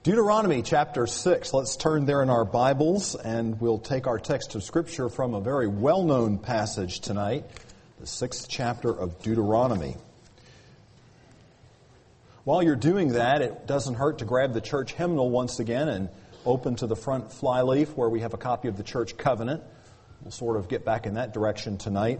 Deuteronomy chapter 6. Let's turn there in our Bibles, and we'll take our text of Scripture from a very well-known passage tonight, the 6th chapter of Deuteronomy. While you're doing that, it doesn't hurt to grab the church hymnal once again and open to the front flyleaf where we have a copy of the church covenant. We'll sort of get back in that direction tonight.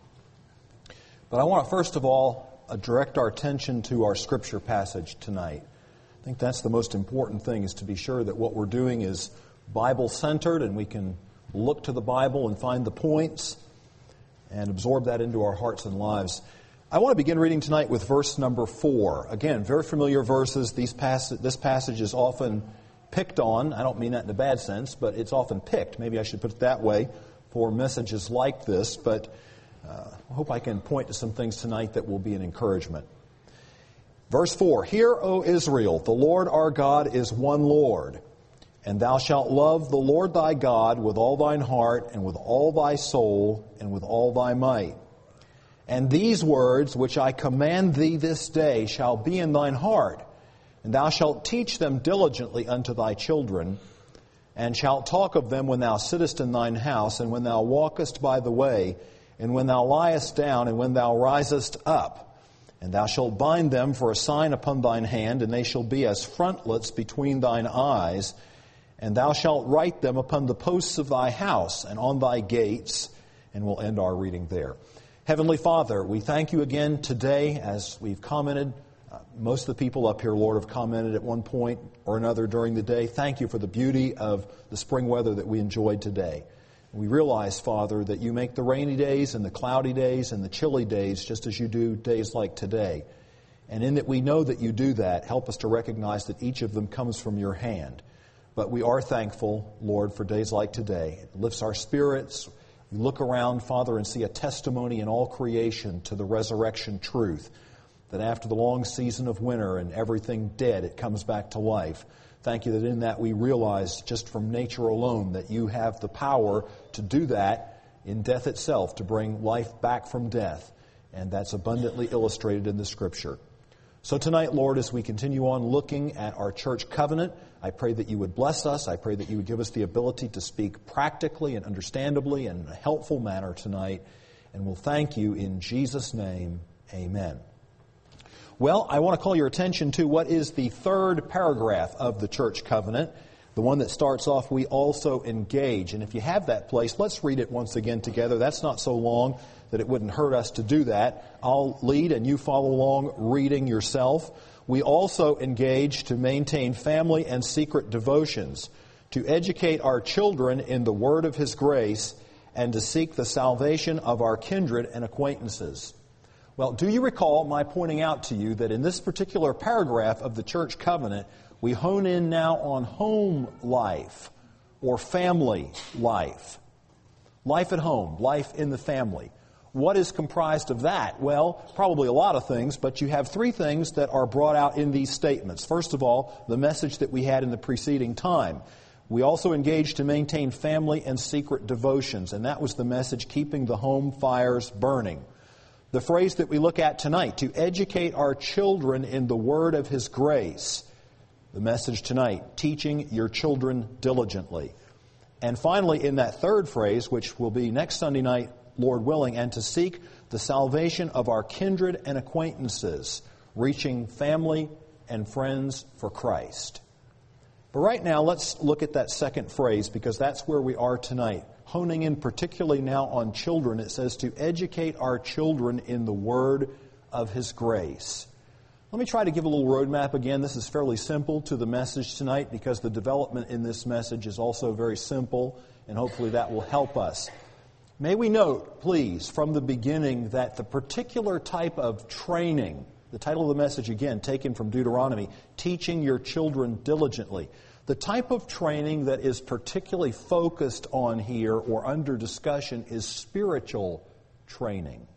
But I want to first of all direct our attention to our Scripture passage tonight. I think that's the most important thing, is to be sure that what we're doing is Bible-centered and we can look to the Bible and find the points and absorb that into our hearts and lives. I want to begin reading tonight with verse number 4. Again, very familiar verses. This passage is often picked on. I don't mean that in a bad sense, but it's often picked. Maybe I should put it that way for messages like this. But I hope I can point to some things tonight that will be an encouragement. Verse 4, Hear, O Israel, the Lord our God is one Lord, and thou shalt love the Lord thy God with all thine heart, and with all thy soul, and with all thy might. And these words which I command thee this day shall be in thine heart, and thou shalt teach them diligently unto thy children, and shalt talk of them when thou sittest in thine house, and when thou walkest by the way, and when thou liest down, and when thou risest up. And thou shalt bind them for a sign upon thine hand, and they shall be as frontlets between thine eyes. And thou shalt write them upon the posts of thy house and on thy gates. And we'll end our reading there. Heavenly Father, we thank you again today as we've commented. Most of the people up here, Lord, have commented at one point or another during the day. Thank you for the beauty of the spring weather that we enjoyed today. We realize, Father, that you make the rainy days and the cloudy days and the chilly days just as you do days like today. And in that we know that you do that, help us to recognize that each of them comes from your hand. But we are thankful, Lord, for days like today. It lifts our spirits. We look around, Father, and see a testimony in all creation to the resurrection truth, that after the long season of winter and everything dead, it comes back to life. Thank you that in that we realize just from nature alone that you have the power to do that in death itself, to bring life back from death. And that's abundantly illustrated in the Scripture. So tonight, Lord, as we continue on looking at our church covenant, I pray that you would bless us. I pray that you would give us the ability to speak practically and understandably and in a helpful manner tonight. And we'll thank you in Jesus' name. Amen. Well, I want to call your attention to what is the third paragraph of the church covenant, the one that starts off, we also engage. And if you have that place, let's read it once again together. That's not so long that it wouldn't hurt us to do that. I'll lead and you follow along reading yourself. We also engage to maintain family and secret devotions, to educate our children in the word of His grace, and to seek the salvation of our kindred and acquaintances. Well, do you recall my pointing out to you that in this particular paragraph of the church covenant, we hone in now on home life or family life? Life at home, life in the family. What is comprised of that? Well, probably a lot of things, but you have three things that are brought out in these statements. First of all, the message that we had in the preceding time. We also engaged to maintain family and secret devotions, and that was the message, keeping the home fires burning. The phrase that we look at tonight, to educate our children in the word of His grace. The message tonight, teaching your children diligently. And finally, in that third phrase, which will be next Sunday night, Lord willing, and to seek the salvation of our kindred and acquaintances, reaching family and friends for Christ. But right now, let's look at that second phrase, because that's where we are tonight. Honing in particularly now on children, it says to educate our children in the word of His grace. Let me try to give a little roadmap again. This is fairly simple to the message tonight because the development in this message is also very simple, and hopefully that will help us. May we note, please, from the beginning that the particular type of training, the title of the message again, taken from Deuteronomy, teaching your children diligently. The type of training that is particularly focused on here or under discussion is spiritual training.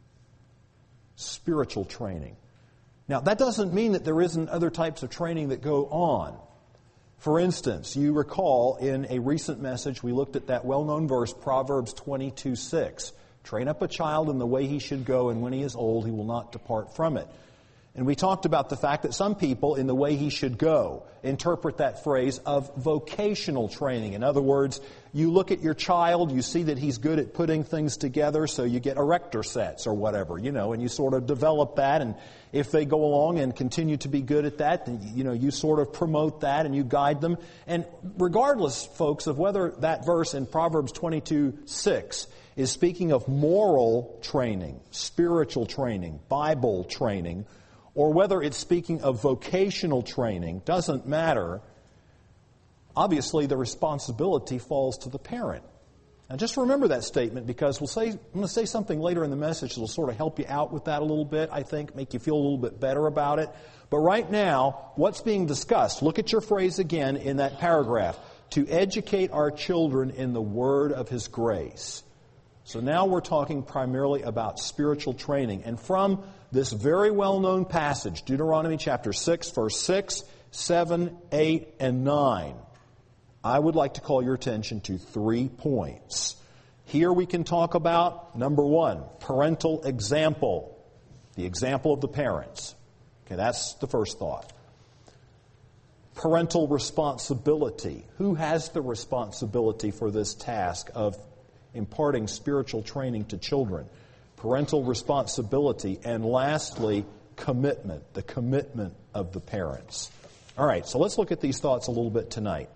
Spiritual training. Now, that doesn't mean that there isn't other types of training that go on. For instance, you recall in a recent message we looked at that well-known verse, Proverbs 22:6. Train up a child in the way he should go, and when he is old, he will not depart from it. And we talked about the fact that some people, in the way he should go, interpret that phrase of vocational training. In other words, you look at your child, you see that he's good at putting things together, so you get erector sets or whatever, and you sort of develop that. And if they go along and continue to be good at that, then, you sort of promote that and you guide them. And regardless, folks, of whether that verse in Proverbs 22:6 is speaking of moral training, spiritual training, Bible training, or whether it's speaking of vocational training, doesn't matter. Obviously, the responsibility falls to the parent. Now, just remember that statement, because I'm going to say something later in the message that will sort of help you out with that a little bit, I think, make you feel a little bit better about it. But right now, what's being discussed? Look at your phrase again in that paragraph. To educate our children in the word of His grace. So now we're talking primarily about spiritual training. And from this very well-known passage, Deuteronomy chapter 6, verse 6, 7, 8, and 9, I would like to call your attention to 3 points. Here we can talk about, number 1, parental example, the example of the parents. Okay, that's the first thought. Parental responsibility. Who has the responsibility for this task of imparting spiritual training to children? Parental responsibility. And lastly, commitment, the commitment of the parents. All right, so let's look at these thoughts a little bit tonight.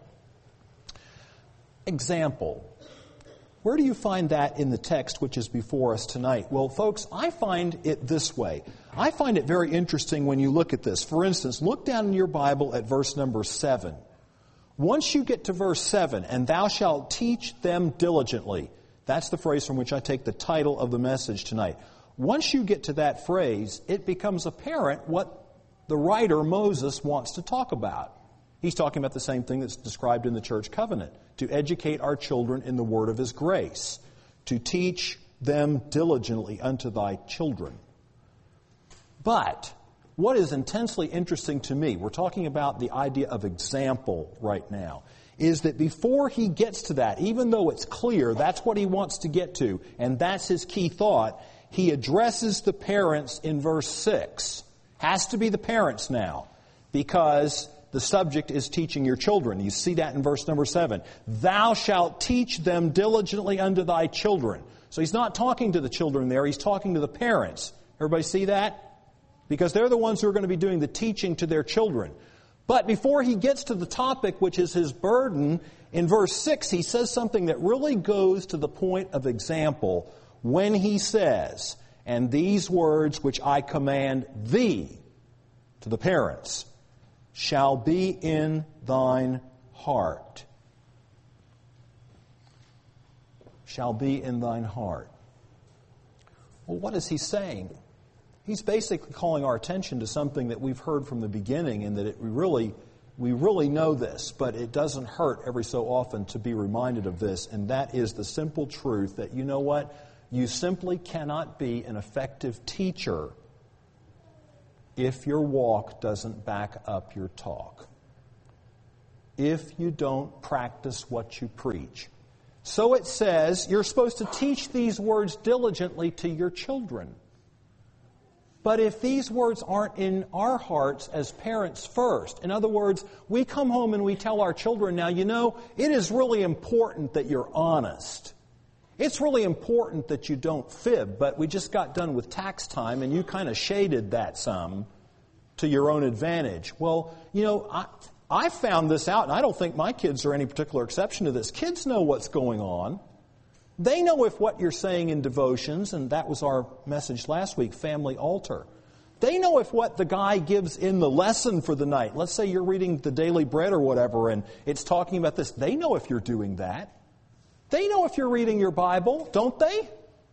Example. Where do you find that in the text which is before us tonight? Well, folks, I find it this way. I find it very interesting when you look at this. For instance, look down in your Bible at verse number 7. Once you get to verse 7, and thou shalt teach them diligently. That's the phrase from which I take the title of the message tonight. Once you get to that phrase, it becomes apparent what the writer, Moses, wants to talk about. He's talking about the same thing that's described in the church covenant. To educate our children in the word of His grace. To teach them diligently unto thy children. But what is intensely interesting to me, we're talking about the idea of example right now, is that before he gets to that, even though it's clear that's what he wants to get to, and that's his key thought, he addresses the parents in verse 6. Has to be the parents now, because the subject is teaching your children. You see that in verse number 7. Thou shalt teach them diligently unto thy children. So he's not talking to the children there, he's talking to the parents. Everybody see that? Because they're the ones who are going to be doing the teaching to their children. But before he gets to the topic, which is his burden, in verse 6, he says something that really goes to the point of example when he says, and these words which I command thee, to the parents, shall be in thine heart. Shall be in thine heart. Well, what is he saying? He's basically calling our attention to something that we've heard from the beginning, and that we really know this, but it doesn't hurt every so often to be reminded of this, and that is the simple truth that, you know what? You simply cannot be an effective teacher if your walk doesn't back up your talk. If you don't practice what you preach. So it says you're supposed to teach these words diligently to your children. But if these words aren't in our hearts as parents first, in other words, we come home and we tell our children, now, you know, it is really important that you're honest. It's really important that you don't fib, but we just got done with tax time and you kind of shaded that some to your own advantage. Well, you know, I found this out, and I don't think my kids are any particular exception to this. Kids know what's going on. They know if what you're saying in devotions, and that was our message last week, family altar. They know if what the guy gives in the lesson for the night, let's say you're reading the Daily Bread or whatever, and it's talking about this. They know if you're doing that. They know if you're reading your Bible, don't they?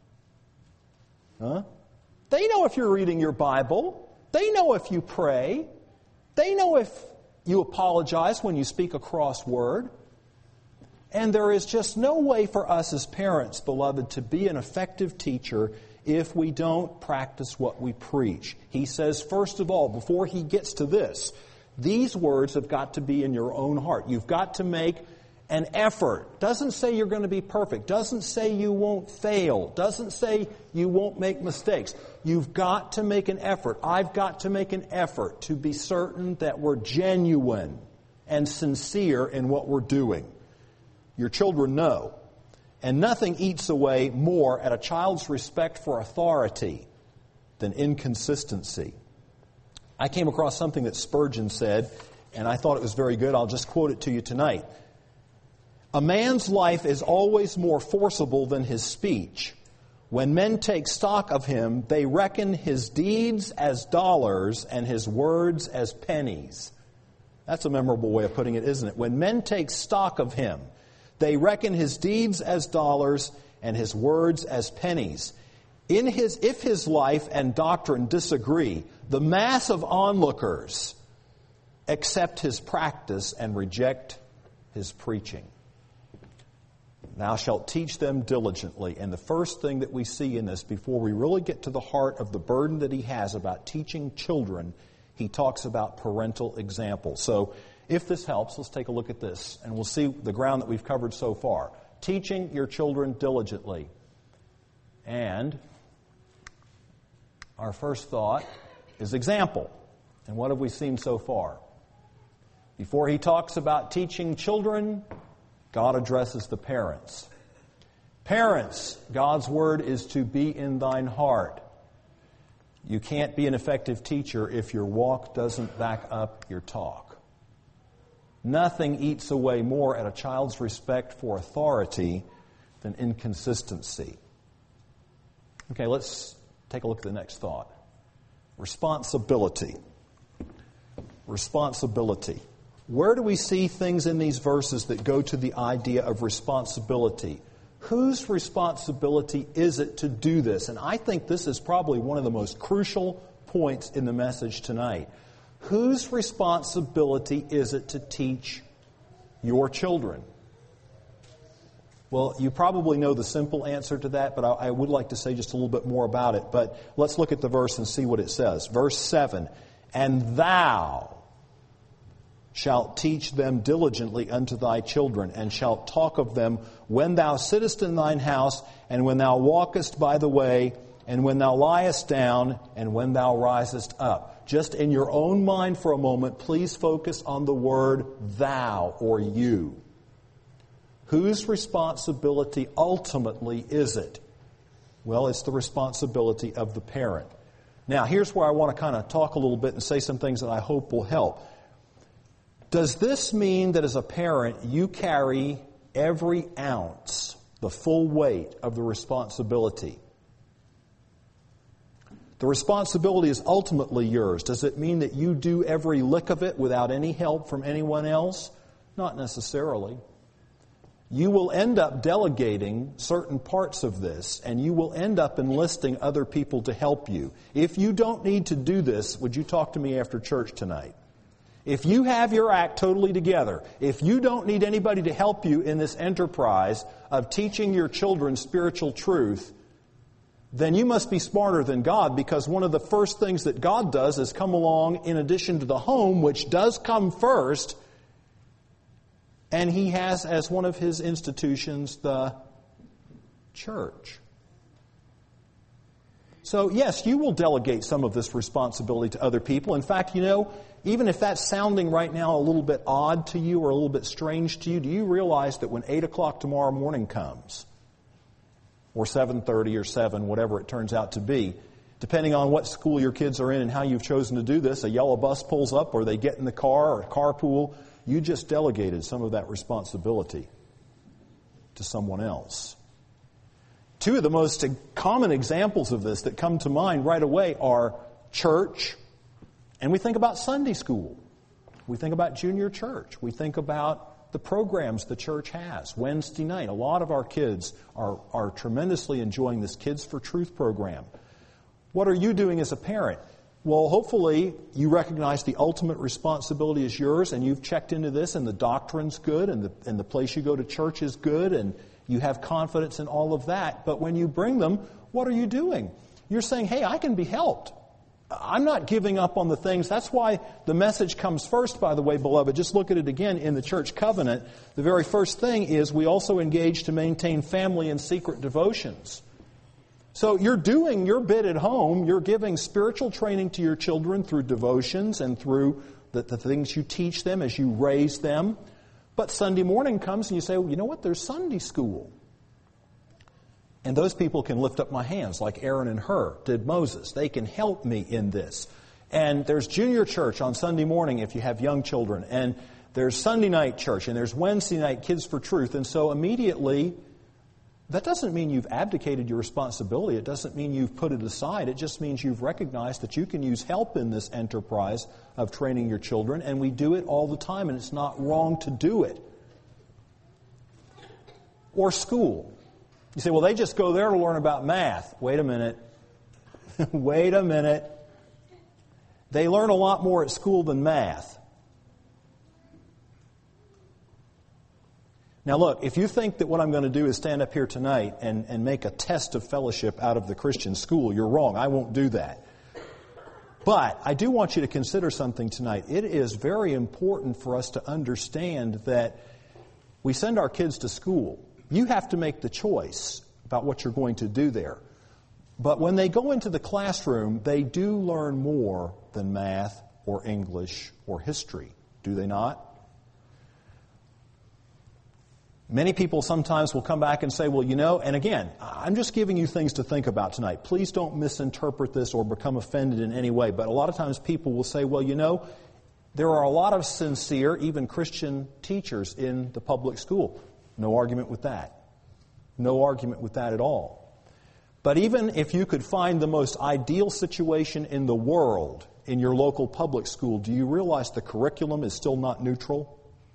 Huh? They know if you're reading your Bible. They know if you pray. They know if you apologize when you speak a cross word. And there is just no way for us as parents, beloved, to be an effective teacher if we don't practice what we preach. He says, first of all, before he gets to this, these words have got to be in your own heart. You've got to make an effort. Doesn't say you're going to be perfect. Doesn't say you won't fail. Doesn't say you won't make mistakes. You've got to make an effort. I've got to make an effort to be certain that we're genuine and sincere in what we're doing. Your children know. And nothing eats away more at a child's respect for authority than inconsistency. I came across something that Spurgeon said, and I thought it was very good. I'll just quote it to you tonight. A man's life is always more forcible than his speech. When men take stock of him, they reckon his deeds as dollars and his words as pennies. That's a memorable way of putting it, isn't it? When men take stock of him, they reckon his deeds as dollars and his words as pennies. If his life and doctrine disagree, the mass of onlookers accept his practice and reject his preaching. Thou shalt teach them diligently. And the first thing that we see in this, before we really get to the heart of the burden that he has about teaching children, he talks about parental example. So if this helps, let's take a look at this, and we'll see the ground that we've covered so far. Teaching your children diligently. And our first thought is example. And what have we seen so far? Before he talks about teaching children, God addresses the parents. Parents, God's word is to be in thine heart. You can't be an effective teacher if your walk doesn't back up your talk. Nothing eats away more at a child's respect for authority than inconsistency. Okay, let's take a look at the next thought. Responsibility. Responsibility. Where do we see things in these verses that go to the idea of responsibility? Whose responsibility is it to do this? And I think this is probably one of the most crucial points in the message tonight. Whose responsibility is it to teach your children? Well, you probably know the simple answer to that, but I would like to say just a little bit more about it. But let's look at the verse and see what it says. Verse 7, and thou shalt teach them diligently unto thy children, and shalt talk of them when thou sittest in thine house, and when thou walkest by the way, and when thou liest down, and when thou risest up. Just in your own mind for a moment, please focus on the word thou or you. Whose responsibility ultimately is it? Well, it's the responsibility of the parent. Now, here's where I want to kind of talk a little bit and say some things that I hope will help. Does this mean that as a parent you carry every ounce, the full weight of the responsibility? The responsibility is ultimately yours. Does it mean that you do every lick of it without any help from anyone else? Not necessarily. You will end up delegating certain parts of this, and you will end up enlisting other people to help you. If you don't need to do this, would you talk to me after church tonight? If you have your act totally together, if you don't need anybody to help you in this enterprise of teaching your children spiritual truth, then you must be smarter than God, because one of the first things that God does is come along in addition to the home, which does come first, and He has as one of His institutions the church. So yes, you will delegate some of this responsibility to other people. In fact, even if that's sounding right now a little bit odd to you or a little bit strange to you, do you realize that when 8 o'clock tomorrow morning comes, or 7:30 or 7, whatever it turns out to be, depending on what school your kids are in and how you've chosen to do this, a yellow bus pulls up or they get in the car or carpool, you just delegated some of that responsibility to someone else. Two of the most common examples of this that come to mind right away are church, and we think about Sunday school. We think about junior church. We think about the programs the church has. Wednesday night, a lot of our kids are tremendously enjoying this Kids for Truth program. What are you doing as a parent? Well, hopefully you recognize the ultimate responsibility is yours, and you've checked into this, and the doctrine's good, and the place you go to church is good, and you have confidence in all of that. But when you bring them, what are you doing? You're saying, hey, I can be helped. I'm not giving up on the things. That's why the message comes first, by the way, beloved. Just look at it again in the church covenant. The very first thing is we also engage to maintain family and secret devotions. So you're doing your bit at home. You're giving spiritual training to your children through devotions and through the things you teach them as you raise them. But Sunday morning comes and you say, well, you know what? There's Sunday school. And those people can lift up my hands like Aaron and Hur did Moses. They can help me in this. And there's junior church on Sunday morning if you have young children. And there's Sunday night church. And there's Wednesday night Kids for Truth. And so immediately, that doesn't mean you've abdicated your responsibility. It doesn't mean you've put it aside. It just means you've recognized that you can use help in this enterprise of training your children. And we do it all the time. And it's not wrong to do it. Or school. You say, well, they just go there to learn about math. Wait a minute. Wait a minute. They learn a lot more at school than math. Now look, if you think that what I'm going to do is stand up here tonight and make a test of fellowship out of the Christian school, you're wrong. I won't do that. But I do want you to consider something tonight. It is very important for us to understand that we send our kids to school. You have to make the choice about what you're going to do there. But when they go into the classroom, they do learn more than math or English or history. Do they not? Many people sometimes will come back and say, well, you know, and again, I'm just giving you things to think about tonight. Please don't misinterpret this or become offended in any way. But a lot of times people will say, well, you know, there are a lot of sincere, even Christian teachers in the public school. No argument with that. No argument with that at all. But even if you could find the most ideal situation in the world in your local public school, do you realize the curriculum is still not neutral?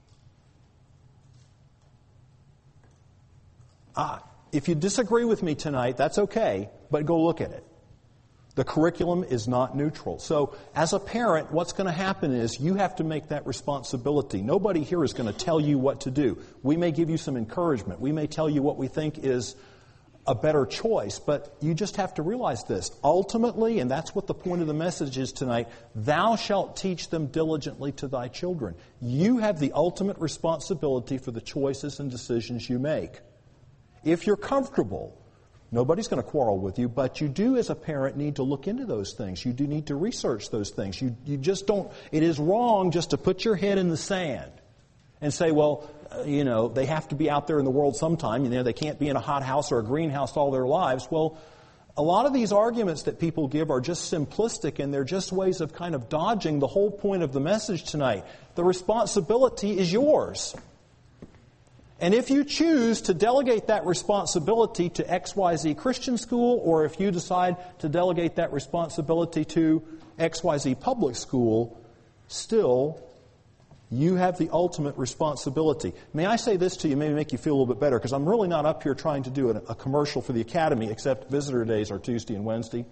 If you disagree with me tonight, that's okay, but go look at it. The curriculum is not neutral. So as a parent, what's going to happen is you have to make that responsibility. Nobody here is going to tell you what to do. We may give you some encouragement. We may tell you what we think is a better choice, but you just have to realize this. Ultimately, and that's what the point of the message is tonight, thou shalt teach them diligently to thy children. You have the ultimate responsibility for the choices and decisions you make. If you're comfortable, nobody's going to quarrel with you, but you do as a parent need to look into those things. You do need to research those things. You just don't, it is wrong just to put your head in the sand and say, well, you know, they have to be out there in the world sometime. You know, they can't be in a hothouse or a greenhouse all their lives. Well, a lot of these arguments that people give are just simplistic, and they're just ways of kind of dodging the whole point of the message tonight. The responsibility is yours. And if you choose to delegate that responsibility to XYZ Christian school, or if you decide to delegate that responsibility to XYZ public school, still, you have the ultimate responsibility. May I say this to you, maybe make you feel a little bit better, because I'm really not up here trying to do a commercial for the Academy, except visitor days are Tuesday and Wednesday.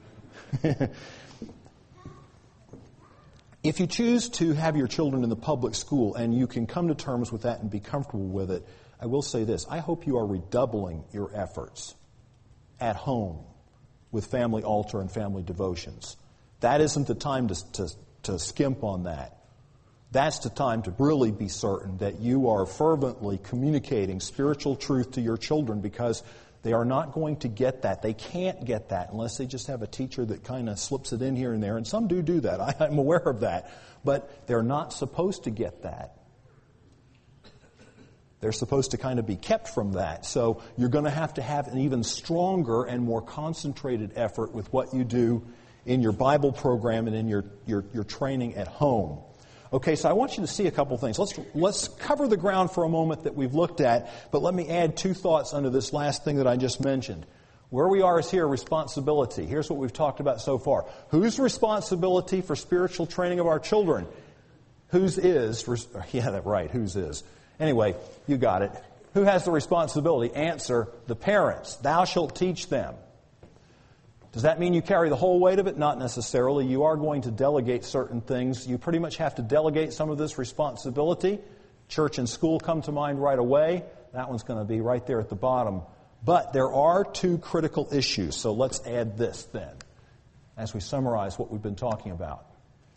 If you choose to have your children in the public school and you can come to terms with that and be comfortable with it, I will say this. I hope you are redoubling your efforts at home with family altar and family devotions. That isn't the time to skimp on that. That's the time to really be certain that you are fervently communicating spiritual truth to your children, because they are not going to get that. They can't get that unless they just have a teacher that kind of slips it in here and there. And some do that. I'm aware of that. But they're not supposed to get that. They're supposed to kind of be kept from that. So you're going to have an even stronger and more concentrated effort with what you do in your Bible program and in your training at home. Okay, so I want you to see a couple things. Let's cover the ground for a moment that we've looked at, but let me add two thoughts under this last thing that I just mentioned. Where we are is here, responsibility. Here's what we've talked about so far. Whose responsibility for spiritual training of our children? Whose is? Yeah, that's right, whose is? Anyway, you got it. Who has the responsibility? Answer, the parents. Thou shalt teach them. Does that mean you carry the whole weight of it? Not necessarily. You are going to delegate certain things. You pretty much have to delegate some of this responsibility. Church and school come to mind right away. That one's going to be right there at the bottom. But there are two critical issues, so let's add this then. as we summarize what we've been talking about.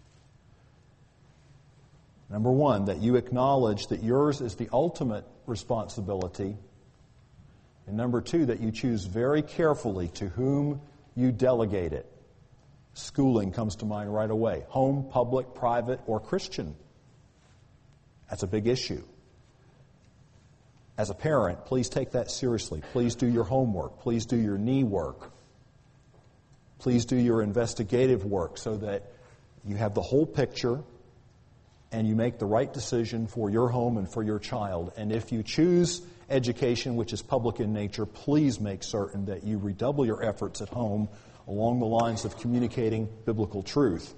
Number one, that you acknowledge that yours is the ultimate responsibility. And number two, that you choose very carefully to whom you delegate it. Schooling comes to mind right away. Home, public, private, or Christian. That's a big issue. As a parent, please take that seriously. Please do your homework. Please do your knee work. Please do your investigative work so that you have the whole picture and you make the right decision for your home and for your child. And if you choose education which is public in nature, please make certain that you redouble your efforts at home along the lines of communicating biblical truth.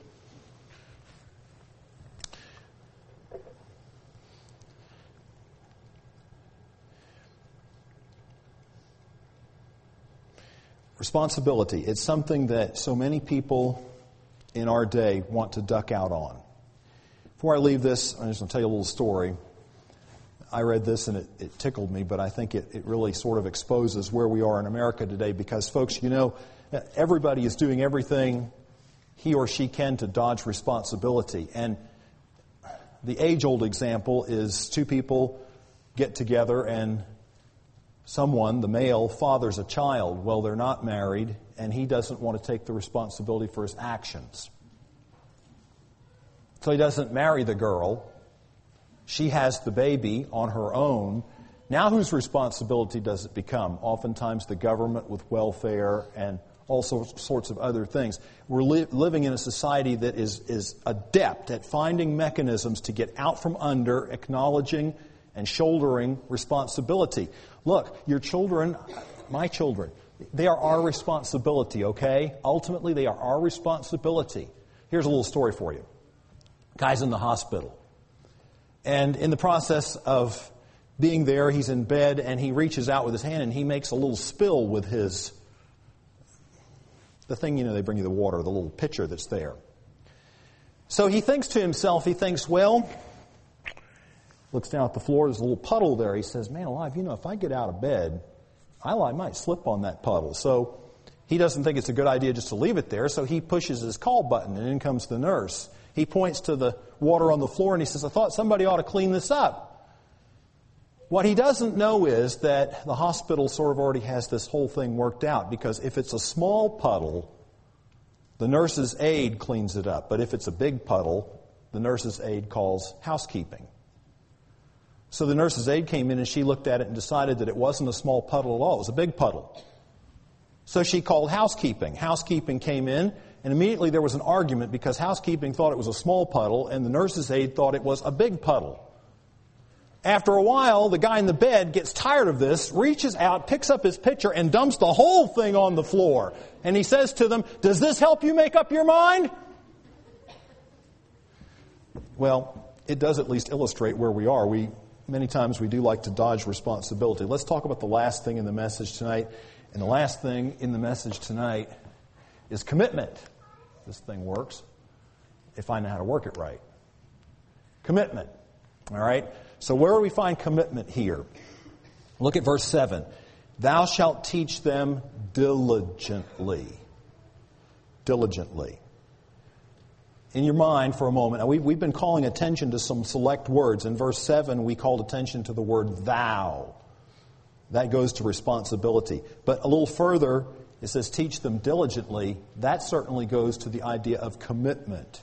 Responsibility. It's something that so many people in our day want to duck out on. Before I leave this, I'm just going to tell you a little story. I read this and it tickled me, but I think it really sort of exposes where we are in America today because, folks, you know, everybody is doing everything he or she can to dodge responsibility. And the age-old example is two people get together and someone, the male, fathers a child. Well, they're not married, and he doesn't want to take the responsibility for his actions. So he doesn't marry the girl. She has the baby on her own. Now whose responsibility does it become? Oftentimes the government with welfare and all sorts of other things. We're living in a society that is adept at finding mechanisms to get out from under, acknowledging and shouldering responsibility. Look, your children, my children, they are our responsibility, okay? Ultimately, they are our responsibility. Here's a little story for you. Guy's in the hospital. And in the process of being there, he's in bed, and he reaches out with his hand, and he makes a little spill with the thing, you know, they bring you the water, the little pitcher that's there. So he thinks to himself, well, looks down at the floor, there's a little puddle there. He says, man alive, you know, if I get out of bed, I might slip on that puddle. So he doesn't think it's a good idea just to leave it there, so he pushes his call button, and in comes the nurse. He points to the water on the floor, and he says, I thought somebody ought to clean this up. What he doesn't know is that the hospital sort of already has this whole thing worked out, because if it's a small puddle, the nurse's aide cleans it up. But if it's a big puddle, the nurse's aide calls housekeeping. So the nurse's aide came in and she looked at it and decided that it wasn't a small puddle at all. It was a big puddle. So she called housekeeping. Housekeeping came in, and immediately there was an argument because housekeeping thought it was a small puddle and the nurse's aide thought it was a big puddle. After a while, the guy in the bed gets tired of this, reaches out, picks up his pitcher, and dumps the whole thing on the floor. And he says to them, does this help you make up your mind? Well, it does at least illustrate where we are. Many times we do like to dodge responsibility. Let's talk about the last thing in the message tonight. And the last thing in the message tonight is commitment. This thing works if I know how to work it right. Commitment. All right? So where do we find commitment here? Look at verse 7. Thou shalt teach them diligently. Diligently. In your mind for a moment, we've been calling attention to some select words. In verse 7, we called attention to the word thou. That goes to responsibility. But a little further, it says teach them diligently. That certainly goes to the idea of commitment.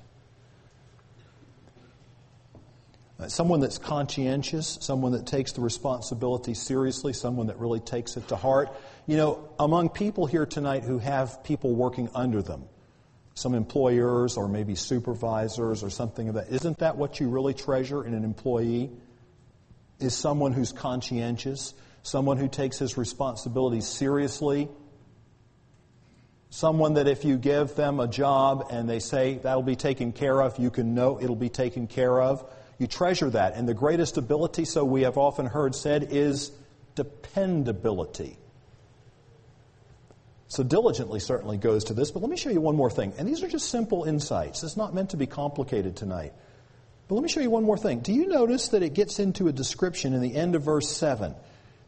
Someone that's conscientious, someone that takes the responsibility seriously, someone that really takes it to heart. You know, among people here tonight who have people working under them, some employers or maybe supervisors or something of that, isn't that what you really treasure in an employee? Is someone who's conscientious, someone who takes his responsibilities seriously, someone that if you give them a job and they say that'll be taken care of, you can know it'll be taken care of. You treasure that. And the greatest ability, so we have often heard said, is dependability. So diligently certainly goes to this, but let me show you one more thing. And these are just simple insights. It's not meant to be complicated tonight. But let me show you one more thing. Do you notice that it gets into a description in the end of verse 7?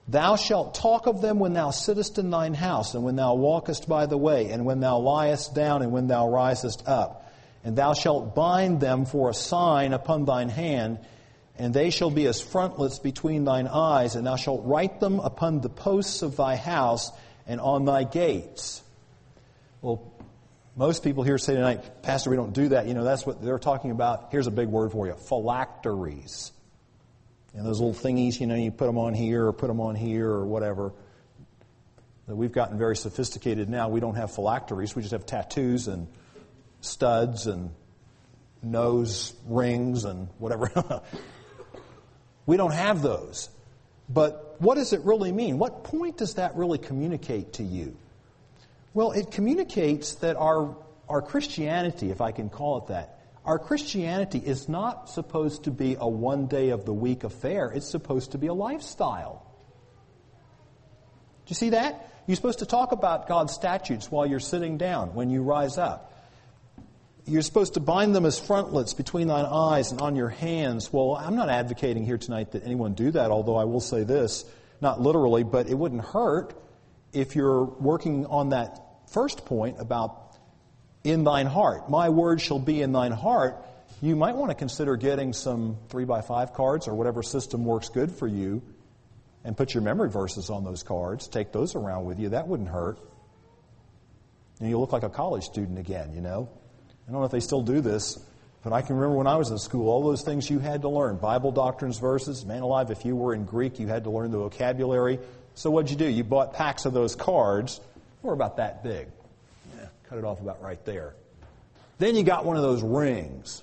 Thou shalt talk of them when thou sittest in thine house, and when thou walkest by the way, and when thou liest down, and when thou risest up. And thou shalt bind them for a sign upon thine hand, and they shall be as frontlets between thine eyes, and thou shalt write them upon the posts of thy house and on thy gates. Well, most people here say tonight, Pastor, we don't do that. You know, that's what they're talking about. Here's a big word for you, phylacteries. And those little thingies, you know, you put them on here or put them on here or whatever. We've gotten very sophisticated now. We don't have phylacteries. We just have tattoos and studs and nose rings and whatever. We don't have those. But what does it really mean? What point does that really communicate to you? Well, it communicates that our Christianity, if I can call it that, our Christianity is not supposed to be a one-day-of-the-week affair. It's supposed to be a lifestyle. Do you see that? You're supposed to talk about God's statutes while you're sitting down, when you rise up. You're supposed to bind them as frontlets between thine eyes and on your hands. Well, I'm not advocating here tonight that anyone do that, although I will say this, not literally, but it wouldn't hurt if you're working on that first point about in thine heart. My word shall be in thine heart. You might want to consider getting some 3x5 cards or whatever system works good for you and put your memory verses on those cards. Take those around with you. That wouldn't hurt. And you'll look like a college student again, you know. I don't know if they still do this, but I can remember when I was in school, all those things you had to learn. Bible doctrines, verses. Man alive, if you were in Greek, you had to learn the vocabulary. So what'd you do? You bought packs of those cards. They were about that big. Cut it off about right there. Then you got one of those rings.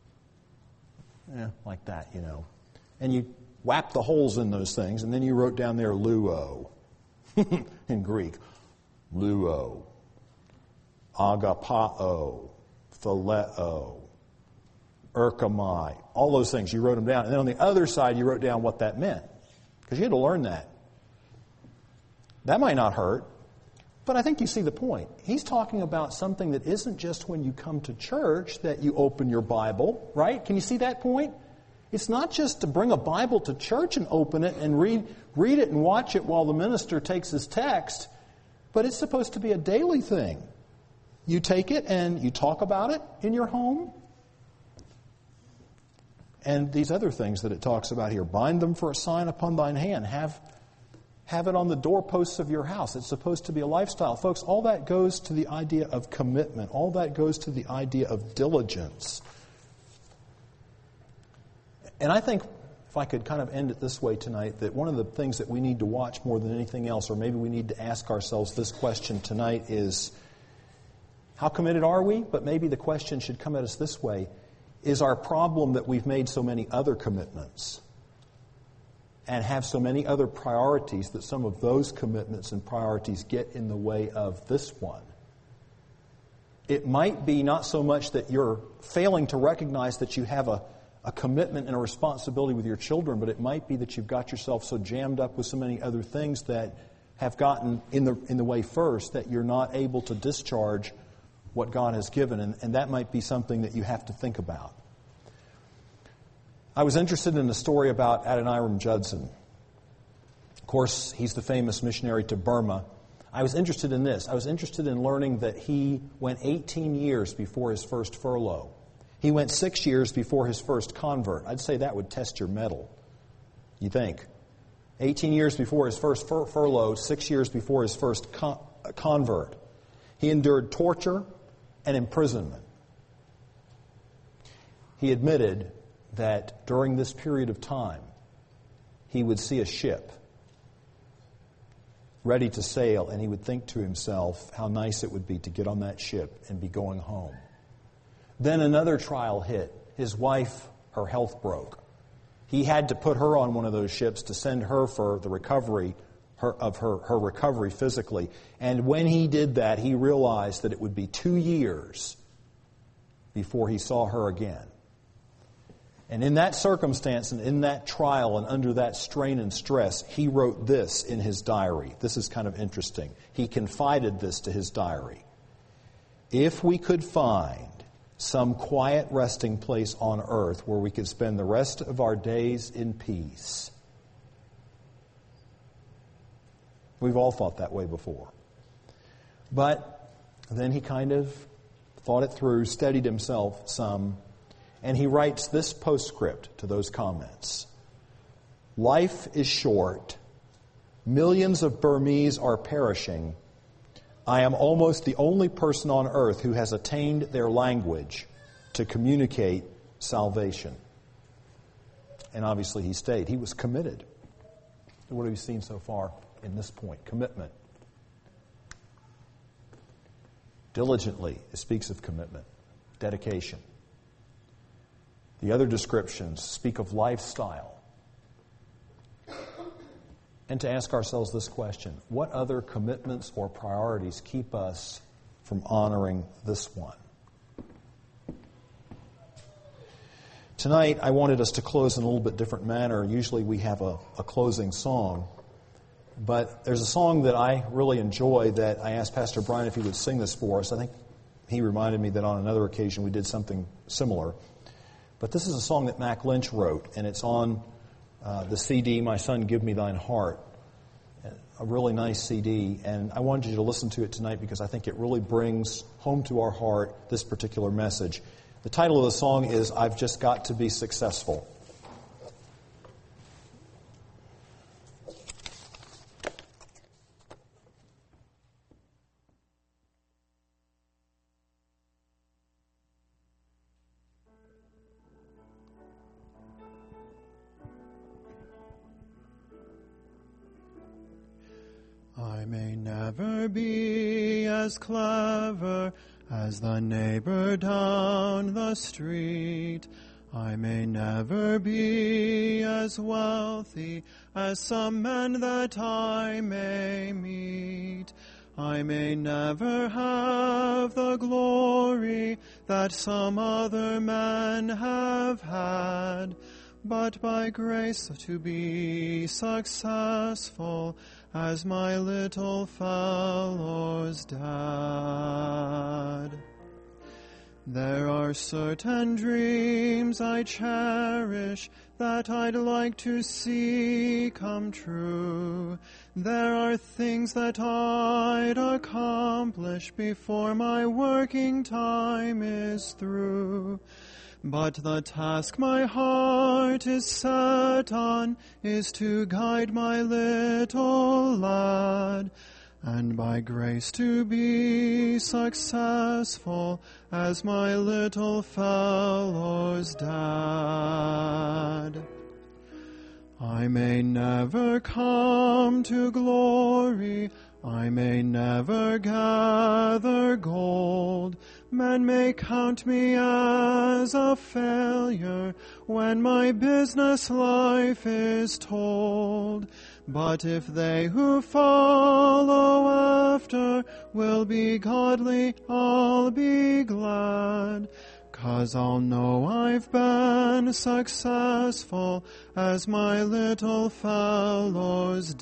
Like that, you know. And you whapped the holes in those things, and then you wrote down there luo in Greek. Luo. Agapao. Phileo. Erkamai. All those things. You wrote them down. And then on the other side, you wrote down what that meant. Because you had to learn that. That might not hurt. But I think you see the point. He's talking about something that isn't just when you come to church that you open your Bible, right? Can you see that point? It's not just to bring a Bible to church and open it and read it and watch it while the minister takes his text, but it's supposed to be a daily thing. You take it and you talk about it in your home. And these other things that it talks about here. Bind them for a sign upon thine hand. Have it on the doorposts of your house. It's supposed to be a lifestyle. Folks, all that goes to the idea of commitment. All that goes to the idea of diligence. And I think, if I could kind of end it this way tonight, that one of the things that we need to watch more than anything else, or maybe we need to ask ourselves this question tonight, is how committed are we? But maybe the question should come at us this way. Is our problem that we've made so many other commitments and have so many other priorities that some of those commitments and priorities get in the way of this one? It might be not so much that you're failing to recognize that you have a commitment and a responsibility with your children, but it might be that you've got yourself so jammed up with so many other things that have gotten in the way first that you're not able to discharge what God has given, and that might be something that you have to think about. I was interested in a story about Adoniram Judson. Of course, he's the famous missionary to Burma. I was interested in this. I was interested in learning that he went 18 years before his first furlough. He went 6 years before his first convert. I'd say that would test your mettle. You think? 18 years before his first furlough, 6 years before his first convert. He endured torture and imprisonment. He admitted that during this period of time, he would see a ship ready to sail, and he would think to himself how nice it would be to get on that ship and be going home. Then another trial hit. His wife, her health broke. He had to put her on one of those ships to send her for the recovery of her recovery physically. And when he did that, he realized that it would be 2 years before he saw her again. And in that circumstance and in that trial and under that strain and stress, he wrote this in his diary. This is kind of interesting. He confided this to his diary. If we could find some quiet resting place on earth where we could spend the rest of our days in peace, We've all thought that way before. But then he kind of thought it through, steadied himself some, and he writes this postscript to those comments. Life is short. Millions of Burmese are perishing. I am almost the only person on earth who has attained their language to communicate salvation. And obviously he stayed. He was committed. What have you seen so far in this point? Commitment. Diligently, it speaks of commitment, dedication. The other descriptions speak of lifestyle. And to ask ourselves this question, what other commitments or priorities keep us from honoring this one? Tonight, I wanted us to close in a little bit different manner. Usually we have a closing song. But there's a song that I really enjoy that I asked Pastor Brian if he would sing this for us. I think he reminded me that on another occasion we did something similar. But this is a song that Mac Lynch wrote, and it's on the CD, My Son, Give Me Thine Heart. A really nice CD, and I wanted you to listen to it tonight because I think it really brings home to our heart this particular message. The title of the song is I've Just Got to Be Successful. I may never be as clever as the neighbor down the street. I may never be as wealthy as some men that I may meet. I may never have the glory that some other men have had, but by grace to be successful as my little fellow's dad. There are certain dreams I cherish that I'd like to see come true. There are things that I'd accomplish before my working time is through. But the task my heart is set on is to guide my little lad, and by grace to be successful as my little fellow's dad. I may never come to glory, I may never gather gold. Men may count me as a failure when my business life is told. But if they who follow after will be godly, I'll be glad, 'cause I'll know I've been successful as my little fellow's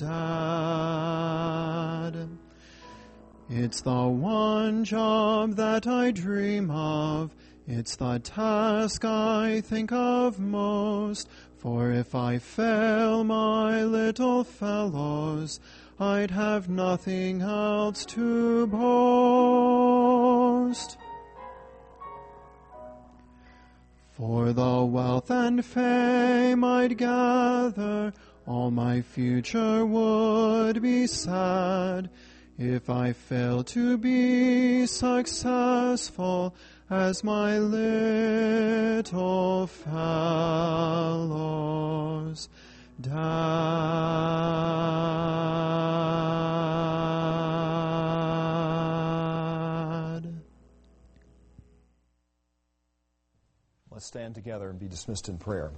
dad. It's the one job that I dream of. It's the task I think of most. For if I fail my little fellows, I'd have nothing else to boast. For the wealth and fame I'd gather, all my future would be sad if I fail to be successful as my little fellow's dad. Let's stand together and be dismissed in prayer.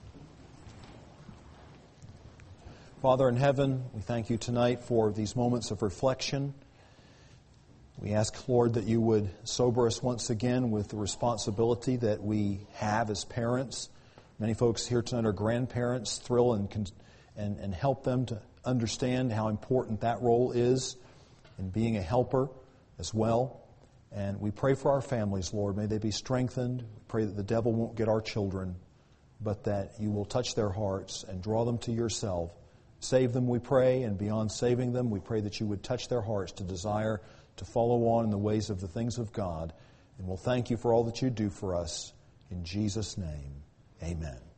Father in heaven, we thank you tonight for these moments of reflection. We ask, Lord, that you would sober us once again with the responsibility that we have as parents. Many folks here tonight are grandparents. Thrill and help them to understand how important that role is in being a helper as well. And we pray for our families, Lord. May they be strengthened. We pray that the devil won't get our children, but that you will touch their hearts and draw them to yourself Save them, we pray, and beyond saving them, we pray that you would touch their hearts to desire to follow on in the ways of the things of God. And we'll thank you for all that you do for us. In Jesus' name, amen.